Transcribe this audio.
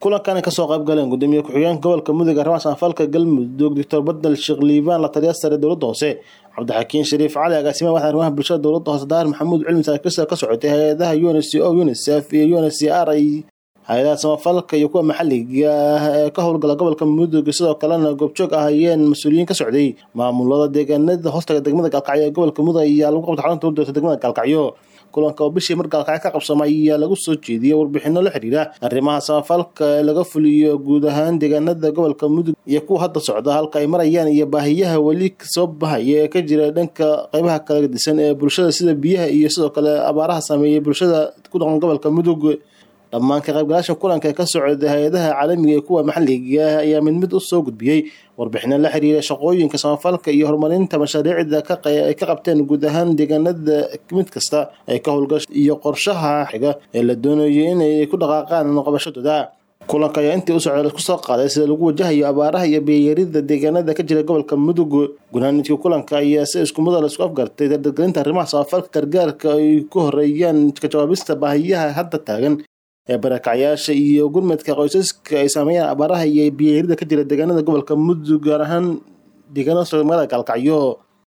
kulankan ka soo qayb galeen gudoomiye ku-xigeenka gobolka Mudug Armaas Falka Galmudug Dr. Badal Sheekh Liibaan la taliyaha sare dowladda hoose Cabdixakiin Shariif Cali agaasima waxaa arrimaha bulshada dowladda hoose Daar Maxamuud Cilmi Saakirsa ka socotay hay'adaha UNHCR UNICEF iyo UNHCR ay hay'adaha samafalka iyo kuwa maxalliga ah ka howlgala gobolka Mudug sidoo kalena goobjoog ahayeen mas'uuliyiin ka socday maamulada deegaanada hoostaga degmada Galkacyo ee gobolka Mudug ayaa lagu qabtay xarunta dowladda degmada Galkacyo kulanka oo bishii mar Galkacyo ka qabsamay ayaa lagu soo jeediyay warbixino la xiriira arrimaha samafalka laga fuliyo guud ahaan deegaanada gobolka Mudug iyo kuwa hadda socda halka ay marayaan iyo baahiyaha wali soo bahaya ee ka jira dhanka qaybaha kala disan ee bulshada sida biyaha iyo sidoo kale abaaraha saameeyay bulshada ku dhaqan gobolka Mudug dhammaan ka qaybgalayaasha kulanka ka socday hay'adaha caalamiga iyo kuwa maxalliga ah ayaa mid u soo gudbiyay warbixino la xiriira shaqooyinka samafalka iyo horumarinta mashaariicda ay ka qabteen guud ahaan deegaanada mid kasta ay ka howlgasho iyo qorshaha xiga ee la doonayo inay ku dhaqaaqaan qabashadooda kulanka ayaa intii u socday ku soo qaaday sida lagu wajahayo abaaraha iyo beeyarida deegaanada ka jira gobolka Mudug gunaanidkii kulanka ayaa si isku mid ah isku afgartay dadgelinta arrimaha samafalka gargaarka ay ku horeeyaan ka jawaabista baahiyaha hadda taagan ee barakacyaasha iyo gurmadka qoysaska ay saameeyaan abaaraha iyo beeyarida ka jira deegaanada gobolka Mudug gaar ahaan deegaanada Galkacyo